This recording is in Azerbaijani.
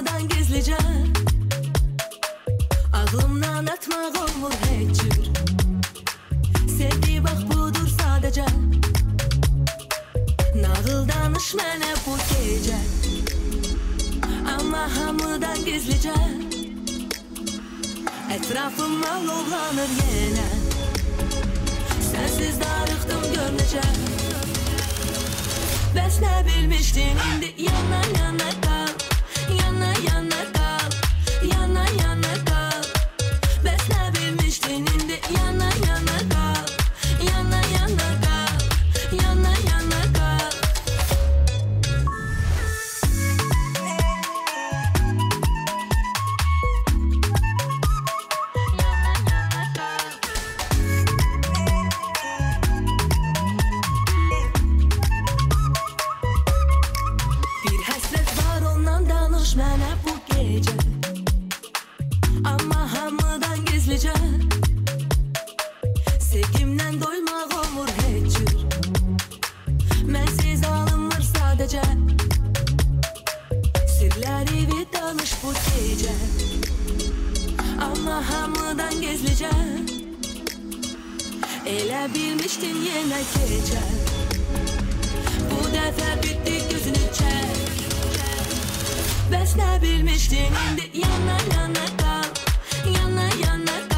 hamıdan gizlicə. Ağlımdan atmaq olmur heç cür. Sevdi bax budur sadəcə. Nağıl danış mənə bu gecə. Amma hamıdan gizlicə. Ətrafıma lovlanır yenə. Sənsiz darıxdım gör necə. Bəs nə bilmişdin indi yana yana qal. Yana yana qal. Yana yana qal. Bəs nə bilmişdin indi yana yana qal. Yana yana qal. Yana yana qal. Bir həsrət var ondan danış mənə bu gecə. Amma hamıdan gizlicə. Sevgimdən doymaq olmur heç cür. Mənsiz alınmır sadəcə. Sirlərimi danış bu gecə. Amma hamıdan gizlicə. Elə bilmişdin yenə gecə. Bu dəfə bitdi gözünü çək. Bəs nə bilmişdin indi yana yana qal. Yana yana qal.